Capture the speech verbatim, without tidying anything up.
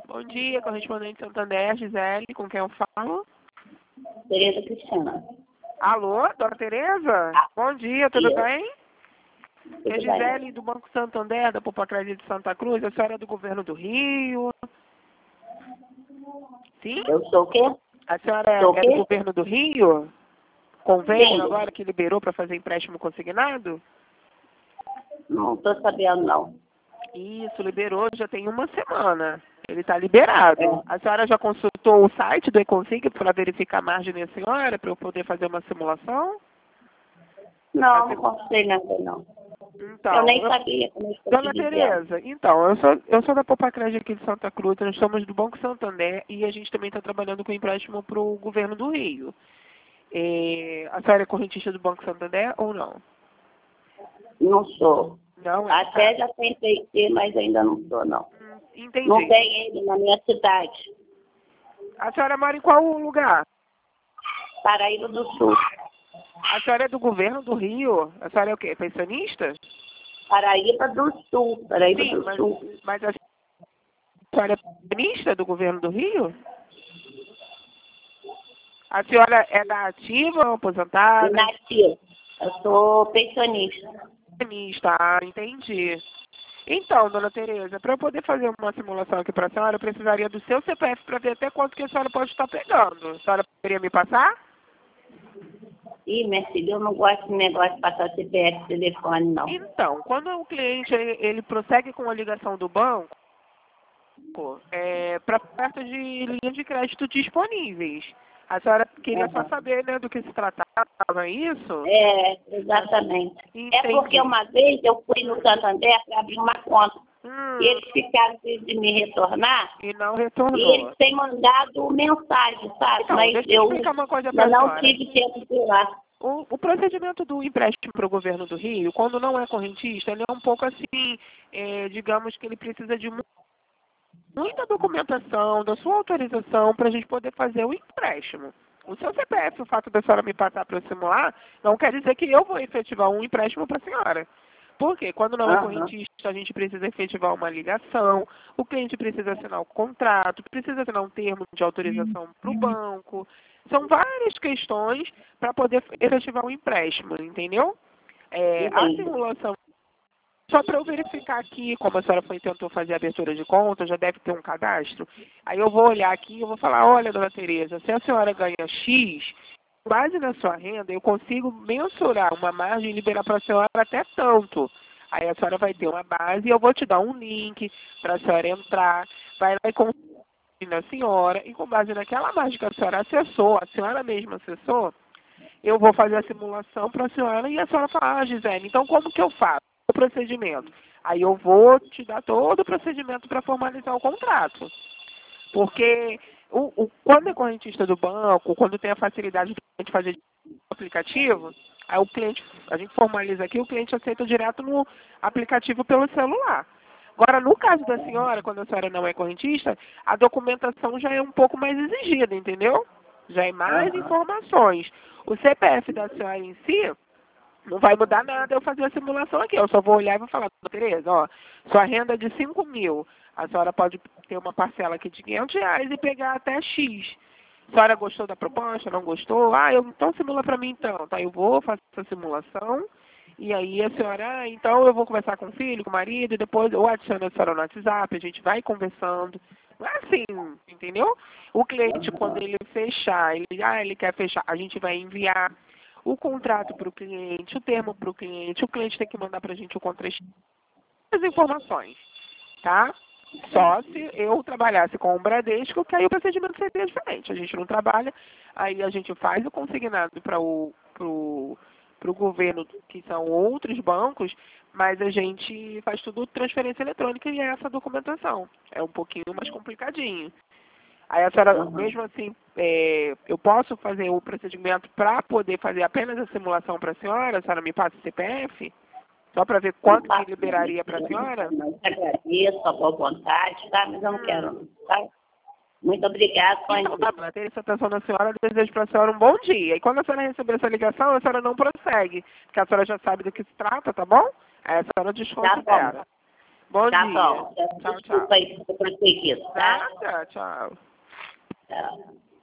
Bom dia, correspondente Santander, Gisele, com quem eu falo? Tereza Cristina. Alô, dona Tereza? Ah, Bom dia, tudo eu. bem? Tudo É Gisele, bem. do Banco Santander, da Poupa Crédito de Santa Cruz. A senhora é do governo do Rio? Sim? Eu sou o quê? A senhora Sou o é, é do quê? governo do Rio? Convênio Sim. agora que liberou para fazer empréstimo consignado? Não estou sabendo, não. Isso, liberou já tem uma semana. Ele está liberado. É. A senhora já consultou o site do Econsig para verificar a margem da senhora, para eu poder fazer uma simulação? Não, Assim- não consultei nada, não. Então, Eu nem eu- sabia como eu estou te Dona dizendo. Tereza, então, eu sou, eu sou da Poupa Crédito aqui de Santa Cruz, nós somos do Banco Santander e a gente também está trabalhando com empréstimo para o governo do Rio. É, a senhora é correntista do Banco Santander ou não? Não sou. Não, é, Até tá. já tentei ter, mas ainda não sou, não. Hum, Não entendi. tem ele na minha cidade. A senhora mora em qual lugar? Paraíba do Sul. A senhora é do governo do Rio? A senhora é o quê? Pensionista? Paraíba do Sul. Paraíba Sim, do mas, Sul. mas a senhora é pensionista do governo do Rio? A senhora é da ativa ou aposentada? Inativa. Eu sou pensionista. Pensionista, ah, entendi. Então, dona Tereza, para eu poder fazer uma simulação aqui para a senhora, eu precisaria do seu C P F para ver até quanto que a senhora pode estar pegando. A senhora poderia me passar? Ih, minha filha, eu não gosto de negócio de passar C P F telefone, não. Então, quando o cliente ele, ele prossegue com a ligação do banco, é, para perto de linhas de crédito disponíveis. A senhora queria só Aham. saber, né, do que se tratava, não é isso? É, exatamente. Entendi. É porque uma vez eu fui no Santander para abrir uma conta. Hum, E eles ficaram de de me retornar e não e retornou. eles têm mandado mensagem, sabe? Então, Mas deixa eu eu explicar uma coisa para ainda a não senhora. tive tempo de ir lá. O, o procedimento do empréstimo para o governo do Rio, quando não é correntista, ele é um pouco assim, é, digamos que ele precisa de mu- muita documentação, da sua autorização para a gente poder fazer o empréstimo. O seu C P F, o fato da senhora me passar para eu simular, não quer dizer que eu vou efetivar um empréstimo para a senhora. Porque quando não é Aham. correntista, a gente precisa efetivar uma ligação, o cliente precisa assinar o contrato, precisa assinar um termo de autorização para o banco. São várias questões para poder efetivar um empréstimo, entendeu? É, a Entendi. simulação, só para eu verificar aqui, como a senhora foi, tentou fazer a abertura de conta, já deve ter um cadastro. Aí eu vou olhar aqui e eu vou falar, olha, dona Tereza, se a senhora ganha X, com base na sua renda, eu consigo mensurar uma margem e liberar para a senhora até tanto. Aí a senhora vai ter uma base e eu vou te dar um link para a senhora entrar, vai lá e consultar na senhora, e com base naquela margem que a senhora acessou, a senhora mesma acessou, eu vou fazer a simulação para a senhora e a senhora fala, ah, Gisele, então como que eu faço o procedimento? Aí eu vou te dar todo o procedimento para formalizar o contrato. Porque o, o, quando é correntista do banco, quando tem a facilidade de fazer aplicativo, aí o cliente, a gente formaliza aqui, o cliente aceita direto no aplicativo pelo celular. Agora, no caso da senhora, quando a senhora não é correntista, a documentação já é um pouco mais exigida, entendeu? Já é mais Aham. informações. O C P F da senhora em si não vai mudar nada eu fazer a simulação aqui. Eu só vou olhar e vou falar, Tereza, ó, sua renda é de cinco mil. A senhora pode ter uma parcela aqui de quinhentos reais e pegar até X. A senhora gostou da proposta, não gostou? Ah, eu, então simula para mim então. Tá, eu vou, faço essa simulação. E aí a senhora, ah, então eu vou conversar com o filho, com o marido, e depois eu adiciono a senhora no WhatsApp, a gente vai conversando. Não é assim, entendeu? O cliente, quando ele fechar, ele, ah, ele quer fechar, a gente vai enviar o contrato para o cliente, o termo para o cliente, o cliente tem que mandar para a gente o contrato, as informações, tá? Só se eu trabalhasse com o Bradesco, que aí o procedimento seria diferente. A gente não trabalha, aí a gente faz o consignado para o pro, pro governo, que são outros bancos, mas a gente faz tudo transferência eletrônica e é essa documentação. É um pouquinho mais complicadinho. Aí a senhora, Aham. mesmo assim, é, eu posso fazer o procedimento para poder fazer apenas a simulação para a senhora? A senhora me passa o C P F? Só para ver Não quanto que faço nada. liberaria para a senhora? Mas agradeço a boa vontade, tá? Mas eu não quero, Hum. não, tá? Muito obrigada, bom Então dia. tá bom, ter essa atenção da senhora, eu desejo para a senhora um bom dia. E quando a senhora receber essa ligação, a senhora não prossegue, porque a senhora já sabe do que se trata, tá bom? Aí a senhora Tá bom. desconsidera. Bom Tá dia. bom. Tchau, tchau. Desculpa aí, se eu isso, tá? Nada, tchau. Tchau.